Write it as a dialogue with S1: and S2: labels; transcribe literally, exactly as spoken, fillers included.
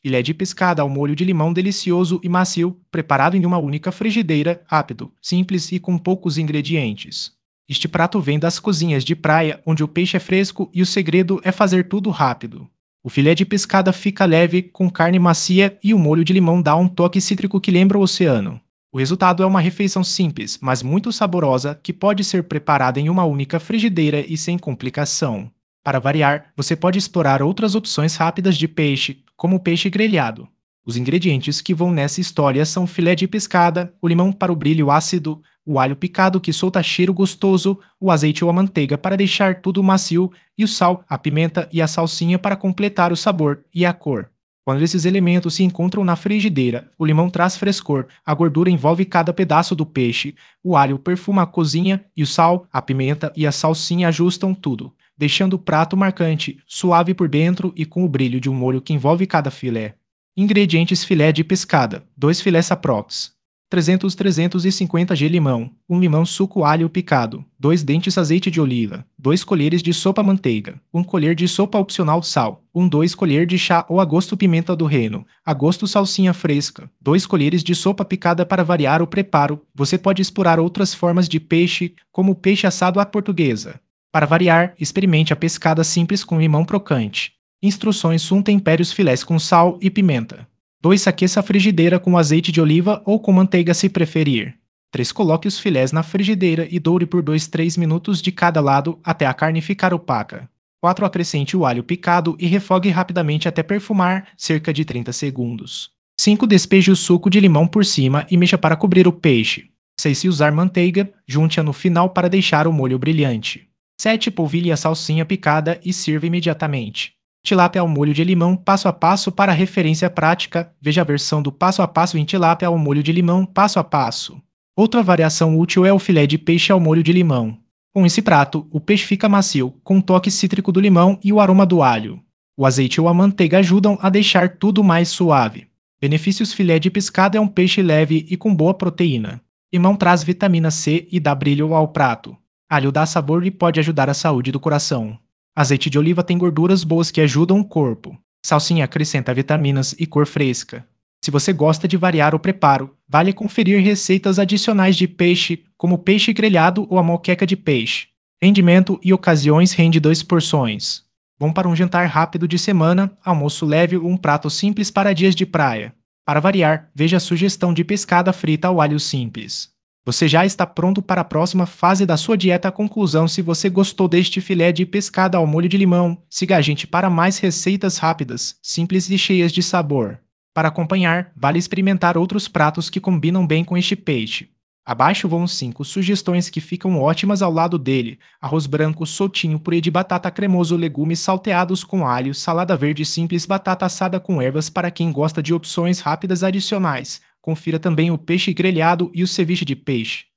S1: Filé de pescada ao molho de limão delicioso e macio, preparado em uma única frigideira, rápido, simples e com poucos ingredientes. Este prato vem das cozinhas de praia, onde o peixe é fresco e o segredo é fazer tudo rápido. O filé de pescada fica leve, com carne macia e o molho de limão dá um toque cítrico que lembra o oceano. O resultado é uma refeição simples, mas muito saborosa, que pode ser preparada em uma única frigideira e sem complicação. Para variar, você pode explorar outras opções rápidas de peixe, como o peixe grelhado. Os ingredientes que vão nessa história são filé de pescada, o limão para o brilho ácido, o alho picado que solta cheiro gostoso, o azeite ou a manteiga para deixar tudo macio e o sal, a pimenta e a salsinha para completar o sabor e a cor. Quando esses elementos se encontram na frigideira, o limão traz frescor, a gordura envolve cada pedaço do peixe, o alho perfuma a cozinha e o sal, a pimenta e a salsinha ajustam tudo, deixando o prato marcante, suave por dentro e com o brilho de um molho que envolve cada filé. Ingredientes: filé de pescada, dois filés aprox, trezentos a trezentos e cinquenta gramas de limão, um limão suco alho picado, dois dentes azeite de oliva, dois colheres de sopa manteiga, um colher de sopa opcional sal, um dois colher de chá ou a gosto pimenta do reino, a gosto salsinha fresca, dois colheres de sopa picada para variar o preparo. Você pode explorar outras formas de peixe, como o peixe assado à portuguesa. Para variar, experimente a pescada simples com limão crocante. Instruções: um tempere os filés com sal e pimenta. dois Aqueça a frigideira com azeite de oliva ou com manteiga se preferir. três Coloque os filés na frigideira e doure por dois a três minutos de cada lado até a carne ficar opaca. quatro Acrescente o alho picado e refogue rapidamente até perfumar, cerca de trinta segundos. cinco Despeje o suco de limão por cima e mexa para cobrir o peixe. seis Se usar manteiga, junte-a no final para deixar o molho brilhante. sete Polvilhe a salsinha picada e sirva imediatamente. Tilápia ao molho de limão, passo a passo. Para referência prática, veja a versão do passo a passo em tilápia ao molho de limão, passo a passo. Outra variação útil é o filé de peixe ao molho de limão. Com esse prato, o peixe fica macio, com o toque cítrico do limão e o aroma do alho. O azeite ou a manteiga ajudam a deixar tudo mais suave. Benefícios: filé de pescada é um peixe leve e com boa proteína. Limão traz vitamina C e dá brilho ao prato. Alho dá sabor e pode ajudar a saúde do coração. Azeite de oliva tem gorduras boas que ajudam o corpo. Salsinha acrescenta vitaminas e cor fresca. Se você gosta de variar o preparo, vale conferir receitas adicionais de peixe, como peixe grelhado ou a moqueca de peixe. Rendimento e ocasiões: rende duas porções. Bom para um jantar rápido de semana, almoço leve ou um prato simples para dias de praia. Para variar, veja a sugestão de pescada frita ao alho simples. Você já está pronto para a próxima fase da sua dieta. Conclusão: se você gostou deste filé de pescada ao molho de limão, siga a gente para mais receitas rápidas, simples e cheias de sabor. Para acompanhar, vale experimentar outros pratos que combinam bem com este peixe. Abaixo vão cinco sugestões que ficam ótimas ao lado dele: arroz branco soltinho, purê de batata cremoso, legumes salteados com alho, salada verde simples, batata assada com ervas para quem gosta de opções rápidas adicionais. Confira também o peixe grelhado e o ceviche de peixe.